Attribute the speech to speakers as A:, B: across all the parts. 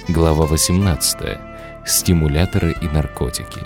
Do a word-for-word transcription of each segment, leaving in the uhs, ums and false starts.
A: Глава восемнадцатая. Стимуляторы и наркотики.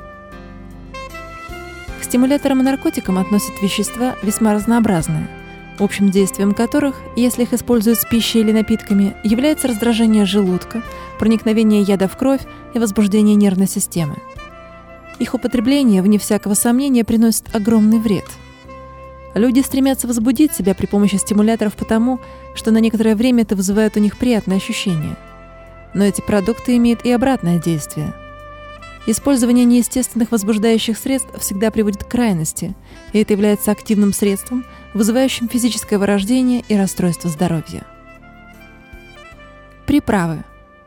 B: К стимуляторам и наркотикам относят вещества весьма разнообразные, общим действием которых, если их используют с пищей или напитками, является раздражение желудка, проникновение яда в кровь и возбуждение нервной системы. Их употребление, вне всякого сомнения, приносит огромный вред. Люди стремятся возбудить себя при помощи стимуляторов потому, что на некоторое время это вызывает у них приятные ощущения. Но эти продукты имеют и обратное действие. Использование неестественных возбуждающих средств всегда приводит к крайности, и это является активным средством, вызывающим физическое вырождение и расстройство здоровья. Приправы.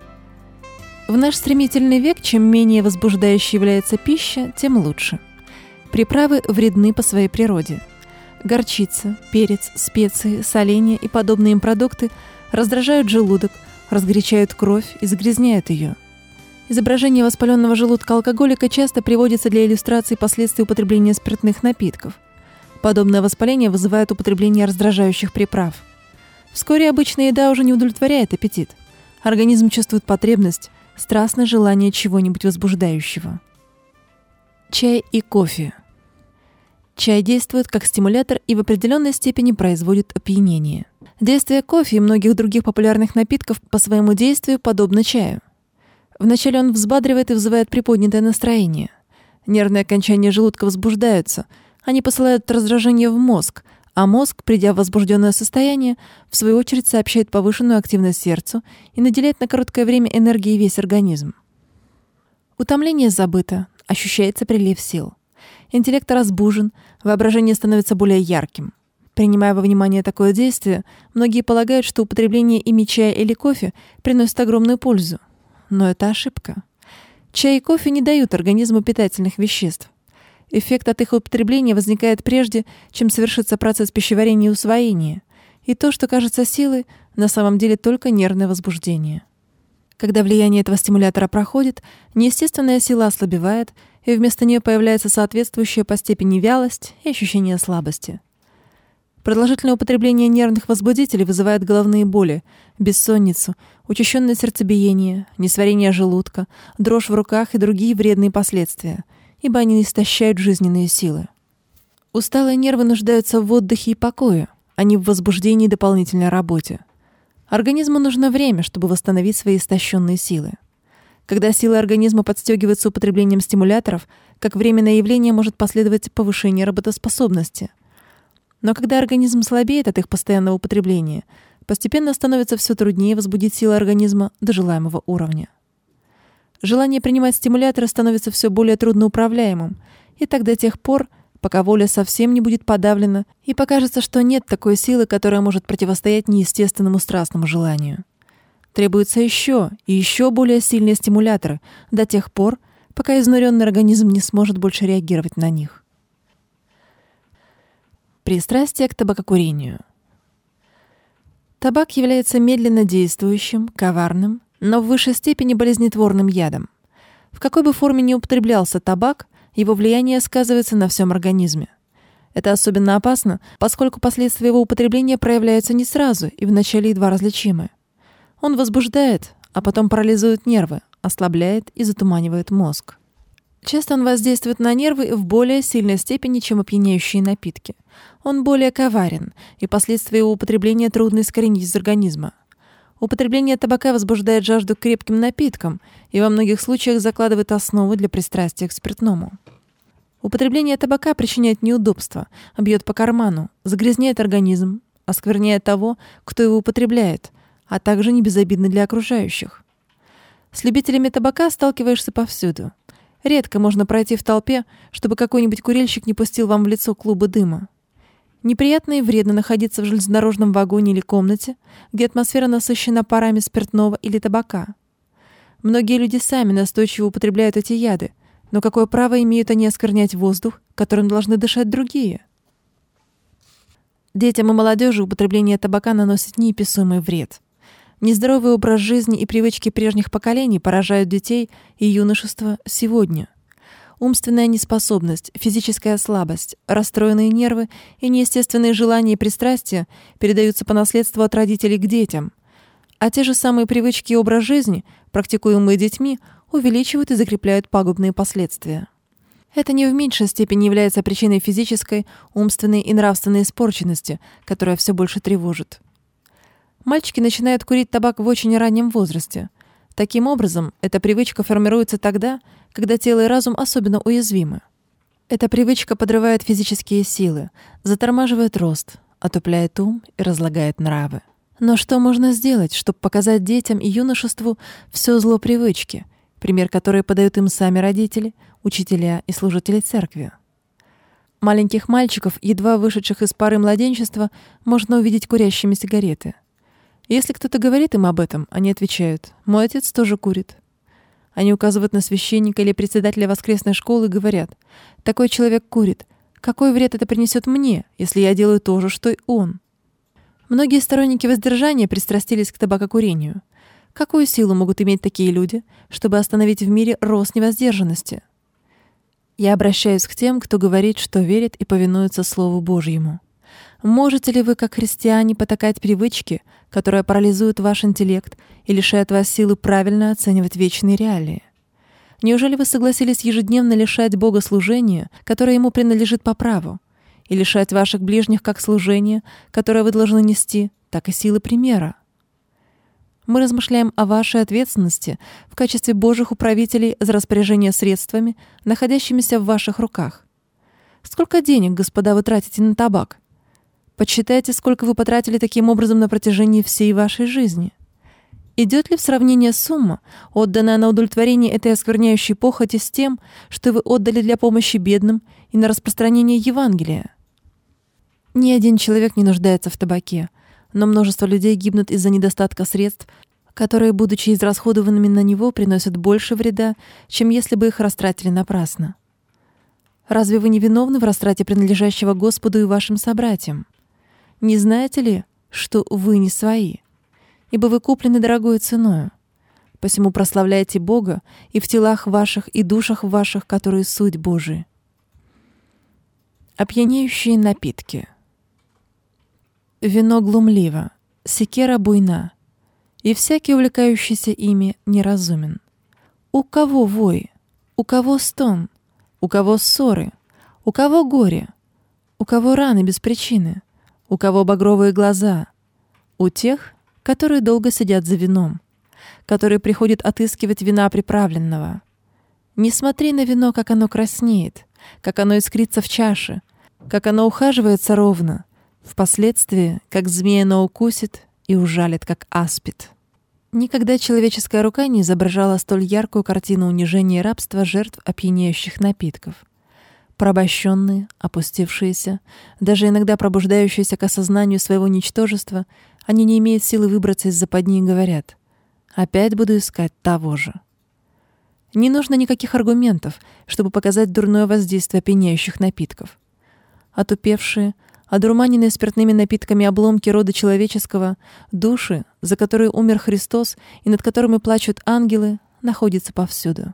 B: В наш стремительный век, чем менее возбуждающей является пища, тем лучше. Приправы вредны по своей природе. Горчица, перец, специи, соленья и подобные им продукты раздражают желудок, разгорячают кровь и загрязняют ее. Изображение воспаленного желудка алкоголика часто приводится для иллюстрации последствий употребления спиртных напитков. Подобное воспаление вызывает употребление раздражающих приправ. Вскоре обычная еда уже не удовлетворяет аппетит. Организм чувствует потребность, страстное желание чего-нибудь возбуждающего. Чай и кофе. Чай действует как стимулятор и в определенной степени производит опьянение. Действие кофе и многих других популярных напитков по своему действию подобно чаю. Вначале он взбадривает и вызывает приподнятое настроение. Нервные окончания желудка возбуждаются, они посылают раздражение в мозг, а мозг, придя в возбужденное состояние, в свою очередь сообщает повышенную активность сердцу и наделяет на короткое время энергией весь организм. Утомление забыто, ощущается прилив сил. Интеллект разбужен, воображение становится более ярким. Принимая во внимание такое действие, многие полагают, что употребление ими чая или кофе приносит огромную пользу. Но это ошибка. Чай и кофе не дают организму питательных веществ. Эффект от их употребления возникает прежде, чем совершится процесс пищеварения и усвоения, и то, что кажется силой, на самом деле только нервное возбуждение. Когда влияние этого стимулятора проходит, неестественная сила ослабевает, и вместо нее появляется соответствующая по степени вялость и ощущение слабости. Продолжительное употребление нервных возбудителей вызывает головные боли, бессонницу, учащенное сердцебиение, несварение желудка, дрожь в руках и другие вредные последствия, ибо они истощают жизненные силы. Усталые нервы нуждаются в отдыхе и покое, а не в возбуждении и дополнительной работе. Организму нужно время, чтобы восстановить свои истощенные силы. Когда силы организма подстегиваются употреблением стимуляторов, как временное явление может последовать повышение работоспособности. Но когда организм слабеет от их постоянного употребления, постепенно становится все труднее возбудить силы организма до желаемого уровня. Желание принимать стимуляторы становится все более трудноуправляемым, и так до тех пор, пока воля совсем не будет подавлена, и покажется, что нет такой силы, которая может противостоять неестественному страстному желанию. Требуются еще и еще более сильные стимуляторы до тех пор, пока изнуренный организм не сможет больше реагировать на них. Пристрастие к табакокурению. Табак является медленно действующим, коварным, но в высшей степени болезнетворным ядом. В какой бы форме ни употреблялся табак, его влияние сказывается на всем организме. Это особенно опасно, поскольку последствия его употребления проявляются не сразу и вначале едва различимы. Он возбуждает, а потом парализует нервы, ослабляет и затуманивает мозг. Часто он воздействует на нервы в более сильной степени, чем опьяняющие напитки. Он более коварен, и последствия его употребления трудно искоренить из организма. Употребление табака возбуждает жажду к крепким напиткам и во многих случаях закладывает основу для пристрастия к спиртному. Употребление табака причиняет неудобства, бьет по карману, загрязняет организм, оскверняет того, кто его употребляет, а также не безобидно для окружающих. С любителями табака сталкиваешься повсюду. Редко можно пройти в толпе, чтобы какой-нибудь курильщик не пустил вам в лицо клубы дыма. Неприятно и вредно находиться в железнодорожном вагоне или комнате, где атмосфера насыщена парами спиртного или табака. Многие люди сами настойчиво употребляют эти яды, но какое право имеют они осквернять воздух, которым должны дышать другие? Детям и молодежи употребление табака наносит неописуемый вред. Нездоровый образ жизни и привычки прежних поколений поражают детей и юношество сегодня. Умственная неспособность, физическая слабость, расстроенные нервы и неестественные желания и пристрастия передаются по наследству от родителей к детям, А те же самые привычки и образ жизни, практикуемые детьми, увеличивают и закрепляют пагубные последствия. Это не в меньшей степени является причиной физической, умственной и нравственной испорченности, которая все больше тревожит. Мальчики начинают курить табак в очень раннем возрасте. Таким образом, эта привычка формируется тогда, когда тело и разум особенно уязвимы. Эта привычка подрывает физические силы, затормаживает рост, отупляет ум и разлагает нравы. Но что можно сделать, чтобы показать детям и юношеству все зло привычки, пример которой подают им сами родители, учителя и служители церкви? Маленьких мальчиков, едва вышедших из пары младенчества, можно увидеть курящими сигареты. Если кто-то говорит им об этом, они отвечают: «Мой отец тоже курит». Они указывают на священника или председателя воскресной школы и говорят: «Такой человек курит. Какой вред это принесет мне, если я делаю то же, что и он?» Многие сторонники воздержания пристрастились к табакокурению. Какую силу могут иметь такие люди, чтобы остановить в мире рост невоздержанности? Я обращаюсь к тем, кто говорит, что верит и повинуется Слову Божьему. Можете ли вы, как христиане, потакать привычке, которая парализует ваш интеллект и лишает вас силы правильно оценивать вечные реалии? Неужели вы согласились ежедневно лишать Бога служения, которое Ему принадлежит по праву, и лишать ваших ближних как служения, которое вы должны нести, так и силы примера? Мы размышляем о вашей ответственности в качестве Божьих управителей за распоряжение средствами, находящимися в ваших руках. Сколько денег, господа, вы тратите на табак? Подсчитайте, сколько вы потратили таким образом на протяжении всей вашей жизни. Идет ли в сравнение сумма, отданная на удовлетворение этой оскверняющей похоти, с тем, что вы отдали для помощи бедным и на распространение Евангелия? Ни один человек не нуждается в табаке, но множество людей гибнут из-за недостатка средств, которые, будучи израсходованными на него, приносят больше вреда, чем если бы их растратили напрасно. Разве вы не виновны в растрате принадлежащего Господу и вашим собратьям? Не знаете ли, что вы не свои? Ибо вы куплены дорогою ценою. Посему прославляйте Бога и в телах ваших, и душах ваших, которые суть Божия. Опьяняющие напитки. Вино глумливо, секера буйна, и всякий, увлекающийся ими, неразумен. У кого вой? У кого стон? У кого ссоры? У кого горе? У кого раны без причины? У кого багровые глаза? У тех, которые долго сидят за вином, которые приходят отыскивать вина приправленного. Не смотри на вино, как оно краснеет, как оно искрится в чаше, как оно ухаживается ровно, впоследствии, как змея оно укусит и ужалит, как аспид. Никогда человеческая рука не изображала столь яркую картину унижения и рабства жертв опьяняющих напитков. Порабощенные, опустившиеся, даже иногда пробуждающиеся к осознанию своего ничтожества, они не имеют силы выбраться из западни и говорят: «Опять буду искать того же». Не нужно никаких аргументов, чтобы показать дурное воздействие опьяняющих напитков. Отупевшие, одурманенные спиртными напитками обломки рода человеческого, души, за которые умер Христос и над которыми плачут ангелы, находятся повсюду.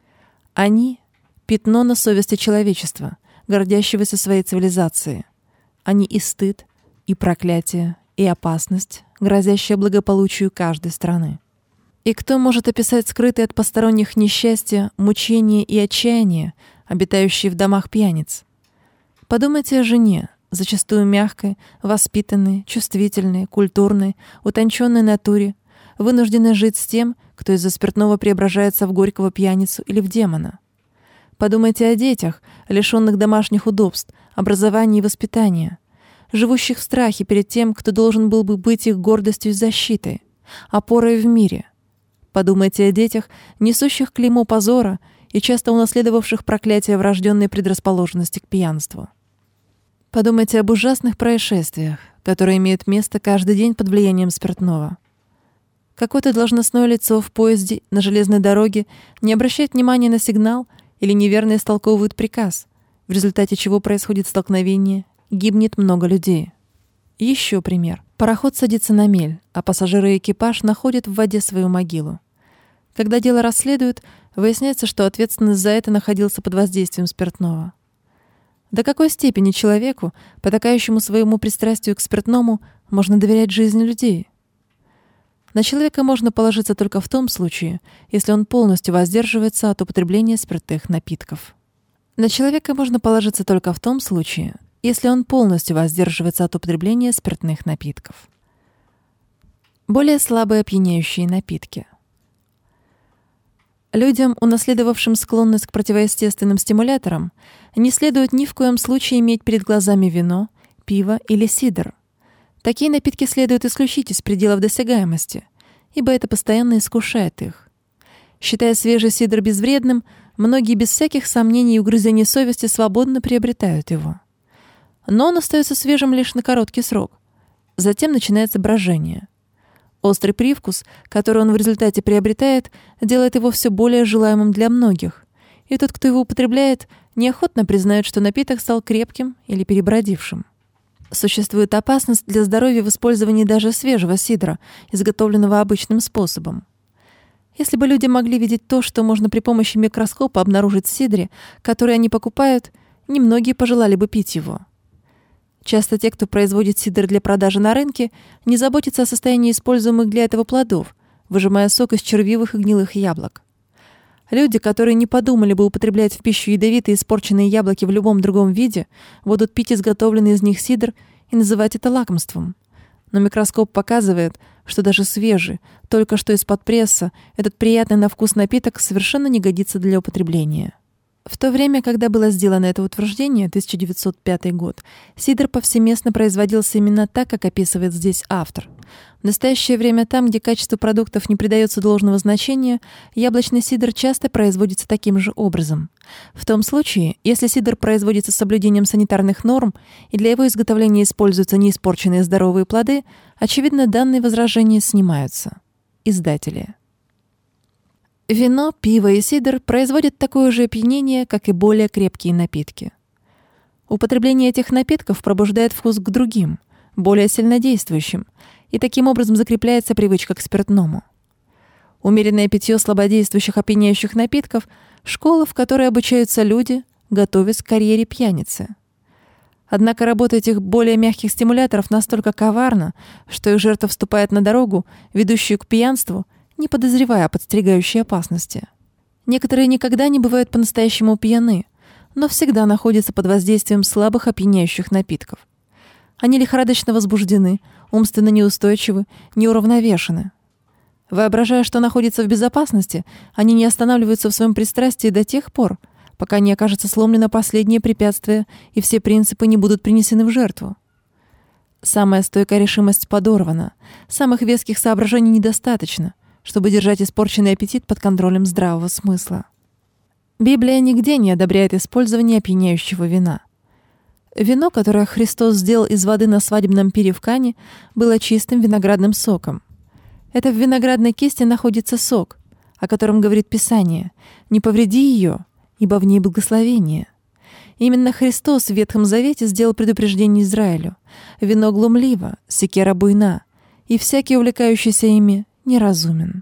B: Они — пятно на совести человечества, гордящегося своей цивилизацией. Они и стыд, и проклятие, и опасность, грозящая благополучию каждой страны. И кто может описать скрытые от посторонних несчастья, мучения и отчаяние, обитающие в домах пьяниц? Подумайте о жене, зачастую мягкой, воспитанной, чувствительной, культурной, утонченной натуре, вынужденной жить с тем, кто из-за спиртного преображается в горького пьяницу или в демона. Подумайте о детях, лишенных домашних удобств, образования и воспитания, живущих в страхе перед тем, кто должен был бы быть их гордостью и защитой, опорой в мире. Подумайте о детях, несущих клеймо позора и часто унаследовавших проклятие врожденной предрасположенности к пьянству. Подумайте об ужасных происшествиях, которые имеют место каждый день под влиянием спиртного. Какое-то должностное лицо в поезде на железной дороге не обращает внимания на сигнал или неверно истолковывает приказ, в результате чего происходит столкновение, гибнет много людей. Еще пример. Пароход садится на мель, а пассажиры и экипаж находят в воде свою могилу. Когда дело расследуют, выясняется, что ответственность за это находился под воздействием спиртного. До какой степени человеку, потакающему своему пристрастию к спиртному, можно доверять жизни людей? На человека можно положиться только в том случае, если он полностью воздерживается от употребления спиртных напитков. На человека можно положиться только в том случае, если он полностью воздерживается от употребления спиртных напитков. Более слабые опьяняющие напитки. Людям, унаследовавшим склонность к противоестественным стимуляторам, не следует ни в коем случае иметь перед глазами вино, пиво или сидр. Такие напитки следует исключить из пределов досягаемости, ибо это постоянно искушает их. Считая свежий сидр безвредным, многие без всяких сомнений и угрызений совести свободно приобретают его. Но он остается свежим лишь на короткий срок. Затем начинается брожение. Острый привкус, который он в результате приобретает, делает его все более желаемым для многих, и тот, кто его употребляет, неохотно признает, что напиток стал крепким или перебродившим. Существует опасность для здоровья в использовании даже свежего сидра, изготовленного обычным способом. Если бы люди могли видеть то, что можно при помощи микроскопа обнаружить в сидре, который они покупают, немногие пожелали бы пить его. Часто те, кто производит сидр для продажи на рынке, не заботятся о состоянии используемых для этого плодов, выжимая сок из червивых и гнилых яблок. Люди, которые не подумали бы употреблять в пищу ядовитые испорченные яблоки в любом другом виде, будут пить изготовленный из них сидр и называть это лакомством. Но микроскоп показывает, что даже свежий, только что из-под пресса, этот приятный на вкус напиток совершенно не годится для употребления. В то время, когда было сделано это утверждение, тысяча девятьсот пятый год, сидр повсеместно производился именно так, как описывает здесь автор. В настоящее время там, где качеству продуктов не придается должного значения, яблочный сидр часто производится таким же образом. В том случае, если сидр производится с соблюдением санитарных норм и для его изготовления используются неиспорченные здоровые плоды, очевидно, данные возражения снимаются. Издатели. Вино, пиво и сидр производят такое же опьянение, как и более крепкие напитки. Употребление этих напитков пробуждает вкус к другим, более сильнодействующим, и таким образом закрепляется привычка к спиртному. Умеренное питье слабодействующих опьяняющих напитков — школа, в которой обучаются люди, готовясь к карьере пьяницы. Однако работа этих более мягких стимуляторов настолько коварна, что их жертва вступает на дорогу, ведущую к пьянству, не подозревая о подстерегающей опасности. Некоторые никогда не бывают по-настоящему пьяны, но всегда находятся под воздействием слабых опьяняющих напитков. Они лихорадочно возбуждены, умственно неустойчивы, неуравновешены. Воображая, что находятся в безопасности, они не останавливаются в своем пристрастии до тех пор, пока не окажется сломлено последнее препятствие и все принципы не будут принесены в жертву. Самая стойкая решимость подорвана, самых веских соображений недостаточно, чтобы держать испорченный аппетит под контролем здравого смысла. Библия нигде не одобряет использование опьяняющего вина. Вино, которое Христос сделал из воды на свадебном пире в Кане, было чистым виноградным соком. Это в виноградной кисти находится сок, о котором говорит Писание: «Не повреди ее, ибо в ней благословение». Именно Христос в Ветхом Завете сделал предупреждение Израилю: «Вино глумливо, секера буйна, и всякий, увлекающийся ими, неразумен».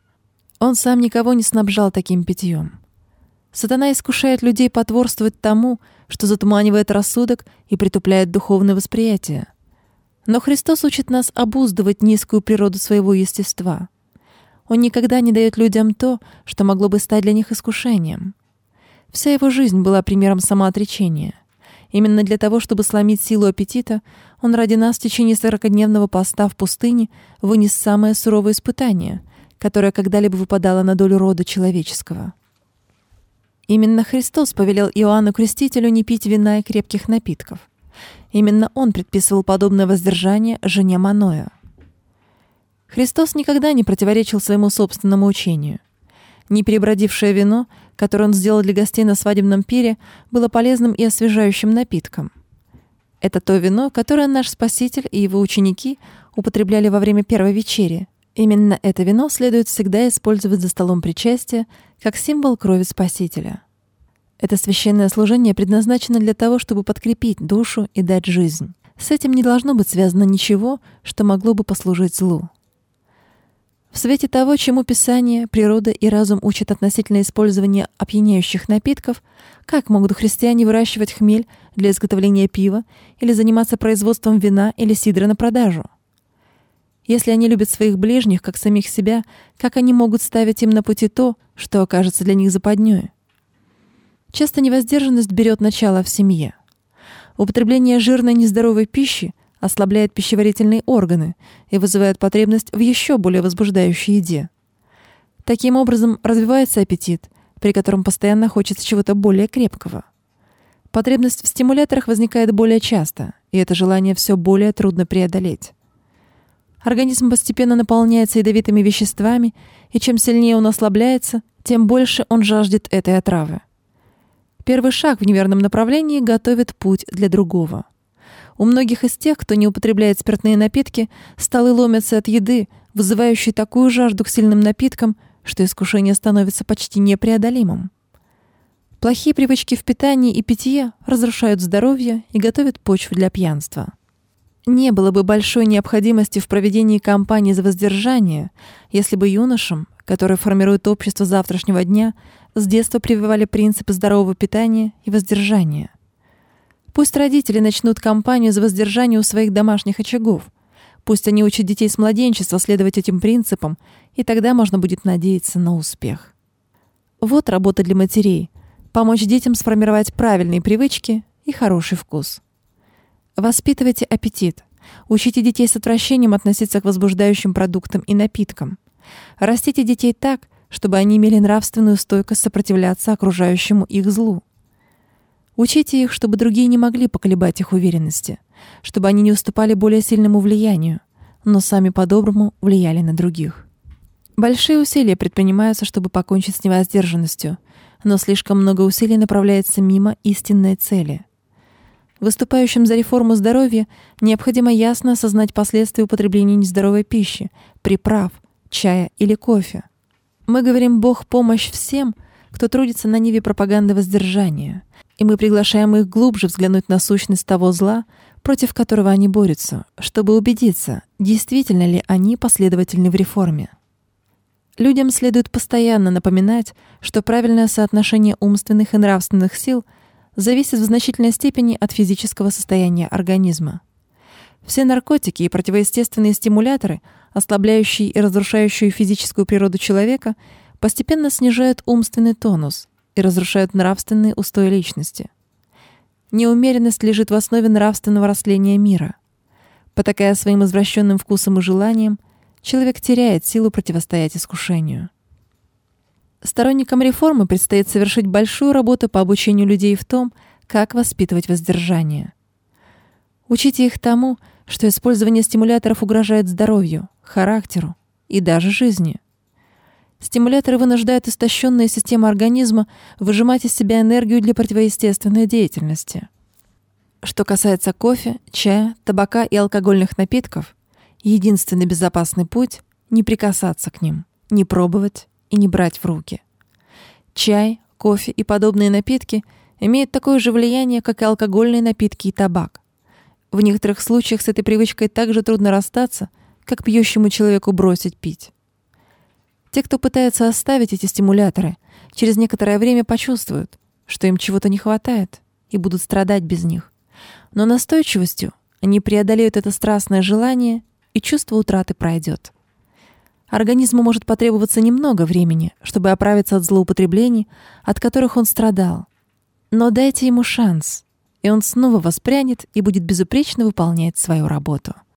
B: Он сам никого не снабжал таким питьем. Сатана искушает людей потворствовать тому, что затуманивает рассудок и притупляет духовное восприятие. Но Христос учит нас обуздывать низкую природу своего естества. Он никогда не дает людям то, что могло бы стать для них искушением. Вся его жизнь была примером самоотречения. Именно для того, чтобы сломить силу аппетита, он ради нас в течение сорокадневного поста в пустыне вынес самое суровое испытание, которое когда-либо выпадало на долю рода человеческого. Именно Христос повелел Иоанну Крестителю не пить вина и крепких напитков. Именно он предписывал подобное воздержание жене Маноя. Христос никогда не противоречил своему собственному учению. Неперебродившее вино, которое он сделал для гостей на свадебном пире, было полезным и освежающим напитком. Это то вино, которое наш Спаситель и его ученики употребляли во время первой вечери. Именно это вино следует всегда использовать за столом причастия как символ крови Спасителя. Это священное служение предназначено для того, чтобы подкрепить душу и дать жизнь. С этим не должно быть связано ничего, что могло бы послужить злу. В свете того, чему Писание, природа и разум учат относительно использования опьяняющих напитков, как могут христиане выращивать хмель для изготовления пива или заниматься производством вина или сидра на продажу? Если они любят своих ближних, как самих себя, как они могут ставить им на пути то, что окажется для них западнёй? Часто невоздержанность берет начало в семье. Употребление жирной нездоровой пищи ослабляет пищеварительные органы и вызывает потребность в еще более возбуждающей еде. Таким образом, развивается аппетит, при котором постоянно хочется чего-то более крепкого. Потребность в стимуляторах возникает более часто, и это желание все более трудно преодолеть. Организм постепенно наполняется ядовитыми веществами, и чем сильнее он ослабляется, тем больше он жаждет этой отравы. Первый шаг в неверном направлении готовит путь для другого. У многих из тех, кто не употребляет спиртные напитки, столы ломятся от еды, вызывающей такую жажду к сильным напиткам, что искушение становится почти непреодолимым. Плохие привычки в питании и питье разрушают здоровье и готовят почву для пьянства. Не было бы большой необходимости в проведении кампании за воздержание, если бы юношам, которые формируют общество завтрашнего дня, с детства прививали принципы здорового питания и воздержания. Пусть родители начнут кампанию за воздержание у своих домашних очагов. Пусть они учат детей с младенчества следовать этим принципам, и тогда можно будет надеяться на успех. Вот работа для матерей — помочь детям сформировать правильные привычки и хороший вкус. Воспитывайте аппетит. Учите детей с отвращением относиться к возбуждающим продуктам и напиткам. Растите детей так, чтобы они имели нравственную стойкость сопротивляться окружающему их злу. Учите их, чтобы другие не могли поколебать их уверенности, чтобы они не уступали более сильному влиянию, но сами по-доброму влияли на других. Большие усилия предпринимаются, чтобы покончить с невоздержанностью, но слишком много усилий направляется мимо истинной цели. Выступающим за реформу здоровья необходимо ясно осознать последствия употребления нездоровой пищи, приправ, чая или кофе. Мы говорим «Бог помощь» всем, кто трудится на ниве пропаганды воздержания, и мы приглашаем их глубже взглянуть на сущность того зла, против которого они борются, чтобы убедиться, действительно ли они последовательны в реформе. Людям следует постоянно напоминать, что правильное соотношение умственных и нравственных сил зависит в значительной степени от физического состояния организма. Все наркотики и противоестественные стимуляторы, ослабляющие и разрушающие физическую природу человека, постепенно снижают умственный тонус и разрушают нравственные устои личности. Неумеренность лежит в основе нравственного растления мира. Потакая своим извращенным вкусом и желаниям, человек теряет силу противостоять искушению. Сторонникам реформы предстоит совершить большую работу по обучению людей в том, как воспитывать воздержание. Учите их тому, что использование стимуляторов угрожает здоровью, характеру и даже жизни. Стимуляторы вынуждают истощенные системы организма выжимать из себя энергию для противоестественной деятельности. Что касается кофе, чая, табака и алкогольных напитков, единственный безопасный путь — не прикасаться к ним, не пробовать и не брать в руки. Чай, кофе и подобные напитки имеют такое же влияние, как и алкогольные напитки и табак. В некоторых случаях с этой привычкой так же трудно расстаться, как пьющему человеку бросить пить. Те, кто пытается оставить эти стимуляторы, через некоторое время почувствуют, что им чего-то не хватает, и будут страдать без них. Но настойчивостью они преодолеют это страстное желание, и чувство утраты пройдет. Организму может потребоваться немного времени, чтобы оправиться от злоупотреблений, от которых он страдал. Но дайте ему шанс, и он снова воспрянет и будет безупречно выполнять свою работу.